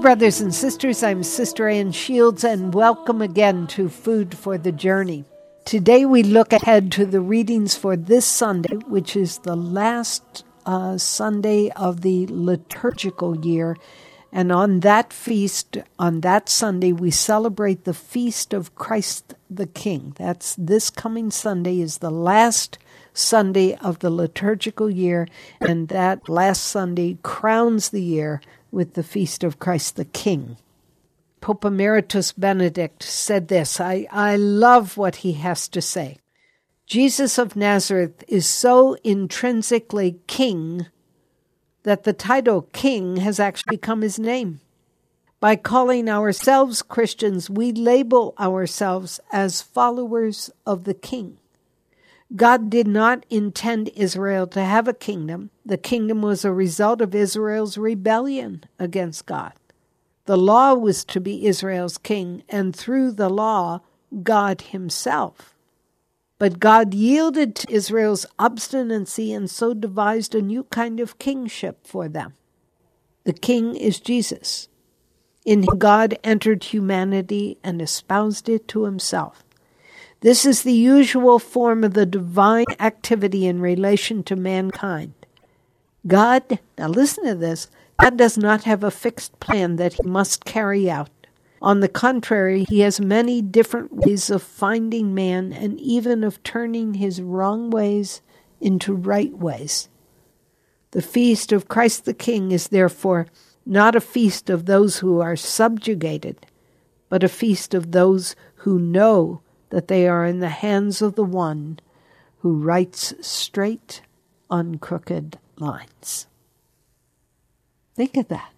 brothers and sisters. I'm Sister Ann Shields, and welcome again to Food for the Journey. Today we look ahead to the readings for this Sunday, which is the last Sunday of the liturgical year. And on that feast, on that Sunday, we celebrate the feast of Christ the King. That's this coming Sunday is the last Sunday of the liturgical year, and that last Sunday crowns the year with the feast of Christ the King. Pope Emeritus Benedict said this. I love what he has to say. Jesus of Nazareth is so intrinsically king that the title king has actually become his name. By calling ourselves Christians, we label ourselves as followers of the king. God did not intend Israel to have a kingdom. The kingdom was a result of Israel's rebellion against God. The law was to be Israel's king, and through the law, God himself. But God yielded to Israel's obstinacy and so devised a new kind of kingship for them. The king is Jesus. In him God entered humanity and espoused it to himself. This is the usual form of the divine activity in relation to mankind. God, now listen to this, God does not have a fixed plan that he must carry out. On the contrary, he has many different ways of finding man and even of turning his wrong ways into right ways. The feast of Christ the King is therefore not a feast of those who are subjugated, but a feast of those who know that they are in the hands of the one who writes straight on crooked lines. Think of that.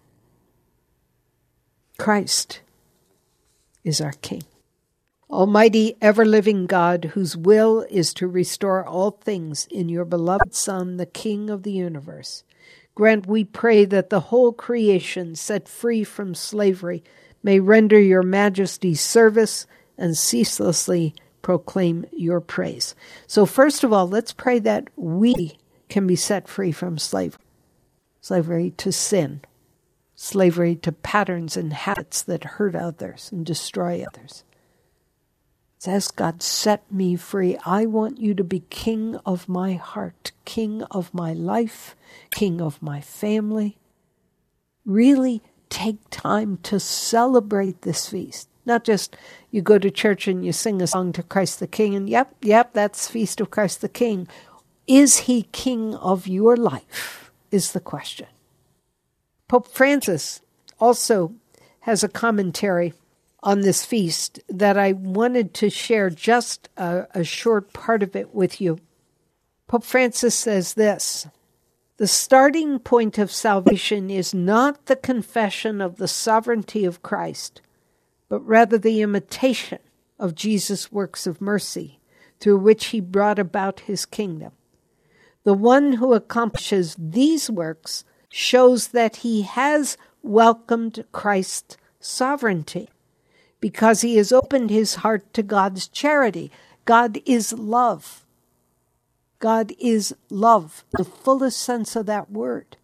Christ is our King. Almighty, ever-living God, whose will is to restore all things in your beloved Son, the King of the universe, grant, we pray, that the whole creation, set free from slavery, may render your majesty service and ceaselessly proclaim your praise. So first of all, let's pray that we can be set free from slavery. Slavery to sin. Slavery to patterns and habits that hurt others and destroy others. Let's ask God, set me free. I want you to be king of my heart, king of my life, king of my family. Really take time to celebrate this feast. Not just you go to church and you sing a song to Christ the King and yep, that's Feast of Christ the King. Is he king of your life is the question. Pope Francis also has a commentary on this feast that I wanted to share just a short part of it with you. Pope Francis says this: the starting point of salvation is not the confession of the sovereignty of Christ, but rather the imitation of Jesus' works of mercy, through which he brought about his kingdom. The one who accomplishes these works shows that he has welcomed Christ's sovereignty, because he has opened his heart to God's charity. God is love. God is love, the fullest sense of that word.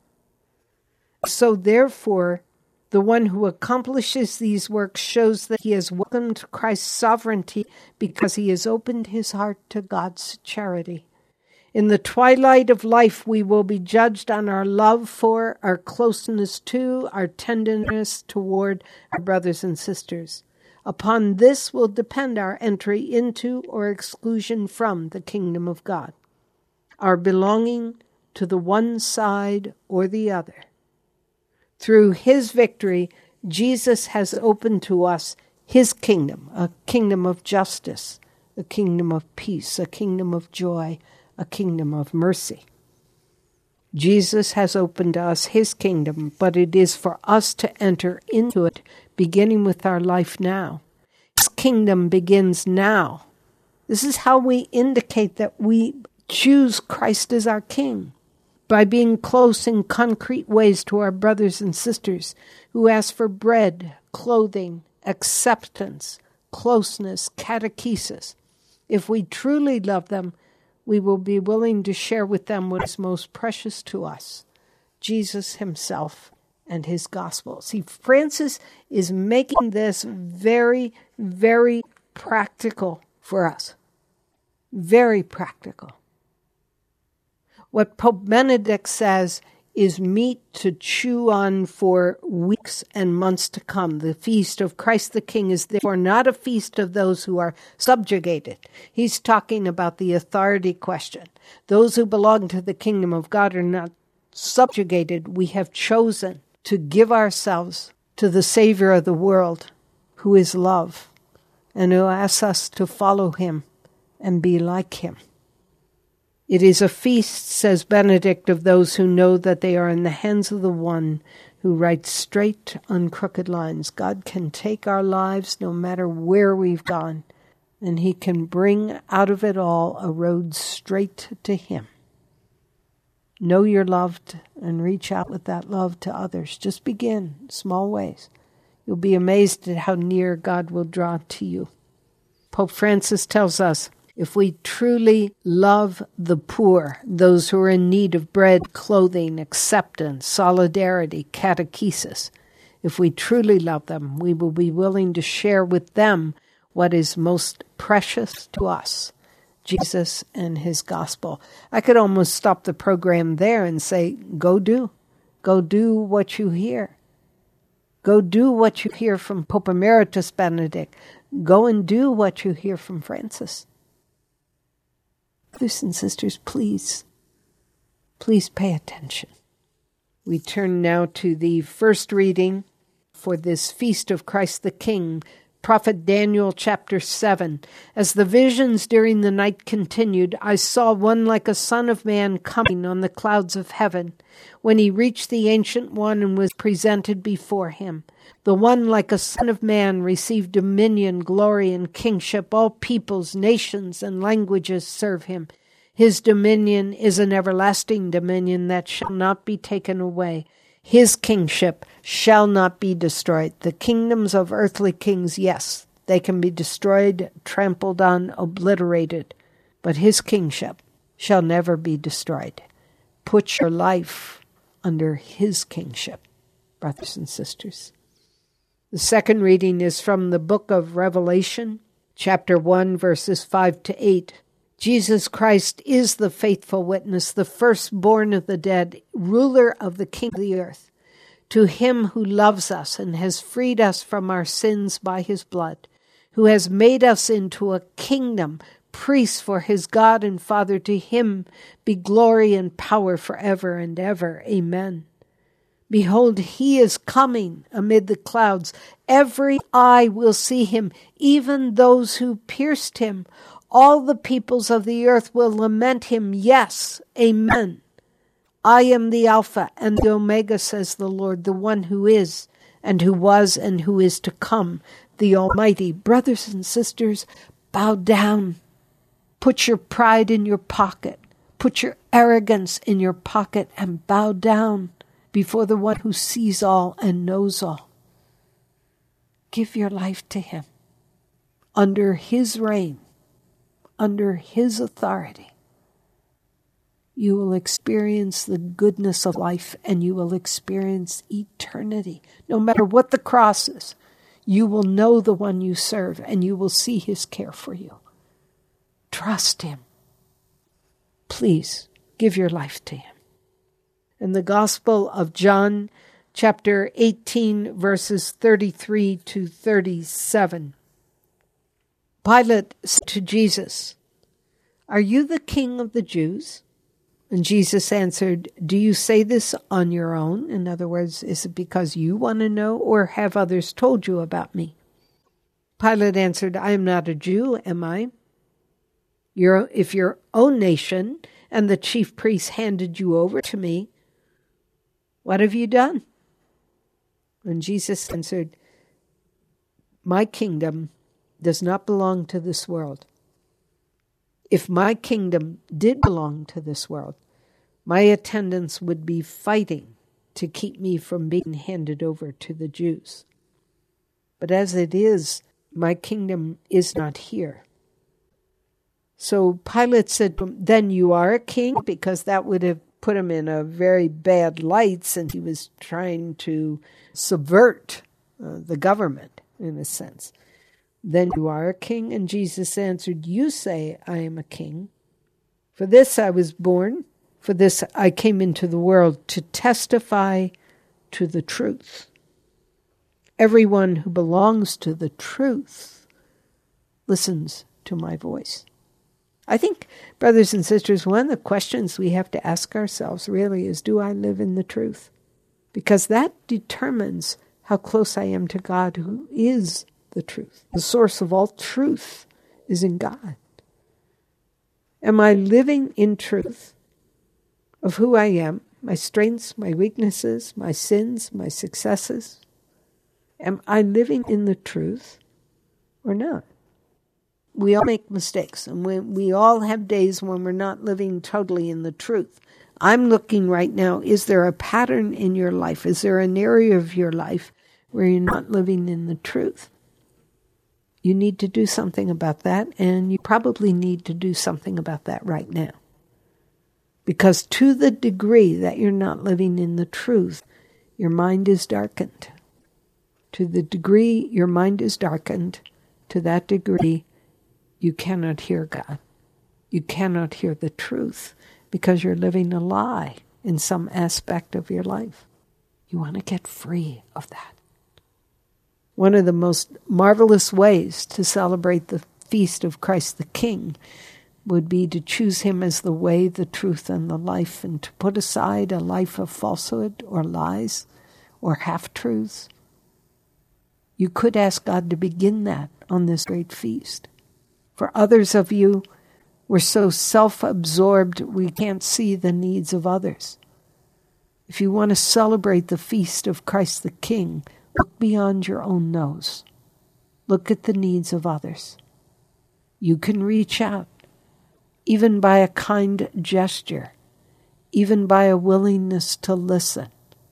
So therefore, the one who accomplishes these works shows that he has welcomed Christ's sovereignty because he has opened his heart to God's charity. In the twilight of life, we will be judged on our love for, our closeness to, our tenderness toward our brothers and sisters. Upon this will depend our entry into or exclusion from the kingdom of God, our belonging to the one side or the other. Through his victory, Jesus has opened to us his kingdom, a kingdom of justice, a kingdom of peace, a kingdom of joy, a kingdom of mercy. Jesus has opened to us his kingdom, but it is for us to enter into it, beginning with our life now. His kingdom begins now. This is how we indicate that we choose Christ as our King, by being close in concrete ways to our brothers and sisters who ask for bread, clothing, acceptance, closeness, catechesis. If we truly love them, we will be willing to share with them what is most precious to us, Jesus himself and his gospel. See, Francis is making this very, very practical for us. Very practical. What Pope Benedict says is meat to chew on for weeks and months to come. The feast of Christ the King is therefore not a feast of those who are subjugated. He's talking about the authority question. Those who belong to the kingdom of God are not subjugated. We have chosen to give ourselves to the Savior of the world, who is love, and who asks us to follow him and be like him. It is a feast, says Benedict, of those who know that they are in the hands of the one who writes straight, uncrooked lines. God can take our lives no matter where we've gone, and he can bring out of it all a road straight to him. Know you're loved and reach out with that love to others. Just begin, small ways. You'll be amazed at how near God will draw to you. Pope Francis tells us, if we truly love the poor, those who are in need of bread, clothing, acceptance, solidarity, catechesis, if we truly love them, we will be willing to share with them what is most precious to us, Jesus and his gospel. I could almost stop the program there and say, go do what you hear. Go do what you hear from Pope Emeritus Benedict. Go and do what you hear from Francis. Brothers and sisters, please pay attention. We turn now to the first reading for this Feast of Christ the King, Prophet Daniel chapter 7. As the visions during the night continued, I saw one like a son of man coming on the clouds of heaven. When he reached the Ancient One and was presented before him, the one like a son of man received dominion, glory, and kingship. All peoples, nations, and languages serve him. His dominion is an everlasting dominion that shall not be taken away. His kingship shall not be destroyed. The kingdoms of earthly kings, yes, they can be destroyed, trampled on, obliterated. But his kingship shall never be destroyed. Put your life under his kingship, brothers and sisters. The second reading is from the book of Revelation, chapter 1, verses 5 to 8. Jesus Christ is the faithful witness, the firstborn of the dead, ruler of the king of the earth. To him who loves us and has freed us from our sins by his blood, who has made us into a kingdom, priests for his God and Father, to him be glory and power forever and ever. Amen. Behold, he is coming amid the clouds. Every eye will see him, even those who pierced him. All the peoples of the earth will lament him. Yes, amen. I am the Alpha and the Omega, says the Lord, the one who is, and who was, and who is to come, the Almighty. Brothers and sisters, bow down. Put your pride in your pocket. Put your arrogance in your pocket and bow down before the one who sees all and knows all. Give your life to him. Under his reign, under his authority, you will experience the goodness of life and you will experience eternity. No matter what the cross is, you will know the one you serve and you will see his care for you. Trust him. Please give your life to him. In the Gospel of John, chapter 18, verses 33 to 37. Pilate said to Jesus, "Are you the king of the Jews?" And Jesus answered, "Do you say this on your own?" In other words, is it because you want to know, or have others told you about me? Pilate answered, "I am not a Jew, am I? If your own nation and the chief priests handed you over to me, what have you done?" And Jesus answered, "My kingdom does not belong to this world. If my kingdom did belong to this world, my attendants would be fighting to keep me from being handed over to the Jews. But as it is, my kingdom is not here." So Pilate said, "Then you are a king," because that would have put him in a very bad light since he was trying to subvert the government, in a sense. Then you are a king? And Jesus answered, you say I am a king. For this I was born, for this I came into the world, to testify to the truth. Everyone who belongs to the truth listens to my voice. I think, brothers and sisters, one of the questions we have to ask ourselves really is, do I live in the truth? Because that determines how close I am to God, who is the truth. The source of all truth is in God. Am I living in truth of who I am, my strengths, my weaknesses, my sins, my successes? Am I living in the truth or not? We all make mistakes, and we all have days when we're not living totally in the truth. I'm looking right now, is there a pattern in your life? Is there an area of your life where you're not living in the truth? You need to do something about that, and you probably need to do something about that right now. Because to the degree that you're not living in the truth, your mind is darkened. To the degree your mind is darkened, to that degree you cannot hear God. You cannot hear the truth because you're living a lie in some aspect of your life. You want to get free of that. One of the most marvelous ways to celebrate the feast of Christ the King would be to choose him as the way, the truth, and the life, and to put aside a life of falsehood or lies or half-truths. You could ask God to begin that on this great feast. For others of you, we're so self-absorbed we can't see the needs of others. If you want to celebrate the feast of Christ the King, look beyond your own nose. Look at the needs of others. You can reach out, even by a kind gesture, even by a willingness to listen.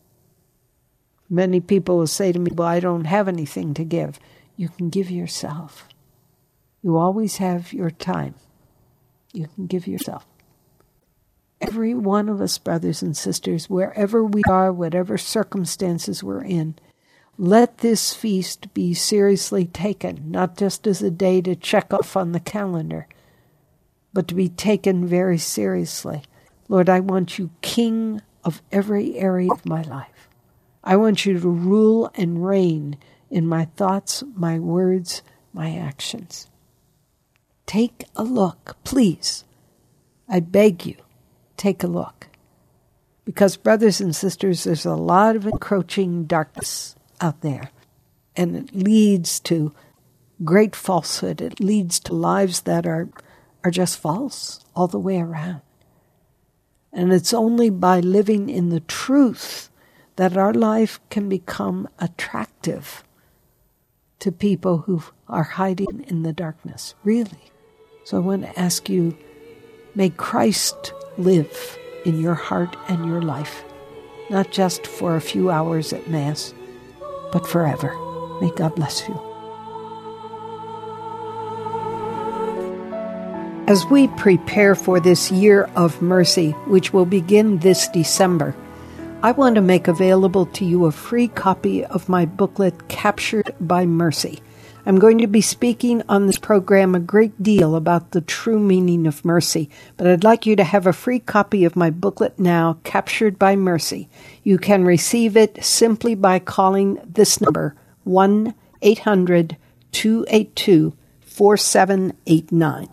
Many people will say to me, well, I don't have anything to give. You can give yourself. You always have your time. You can give yourself. Every one of us, brothers and sisters, wherever we are, whatever circumstances we're in, let this feast be seriously taken, not just as a day to check off on the calendar, but to be taken very seriously. Lord, I want you king of every area of my life. I want you to rule and reign in my thoughts, my words, my actions. Take a look, please. I beg you, take a look. Because, brothers and sisters, there's a lot of encroaching darkness out there. And it leads to great falsehood. It leads to lives that are just false all the way around. And it's only by living in the truth that our life can become attractive to people who are hiding in the darkness, really. So I want to ask you, may Christ live in your heart and your life, not just for a few hours at Mass, but forever. May God bless you. As we prepare for this year of mercy, which will begin this December, I want to make available to you a free copy of my booklet, Captured by Mercy. I'm going to be speaking on this program a great deal about the true meaning of mercy, but I'd like you to have a free copy of my booklet now, Captured by Mercy. You can receive it simply by calling this number, 1-800-282-4789.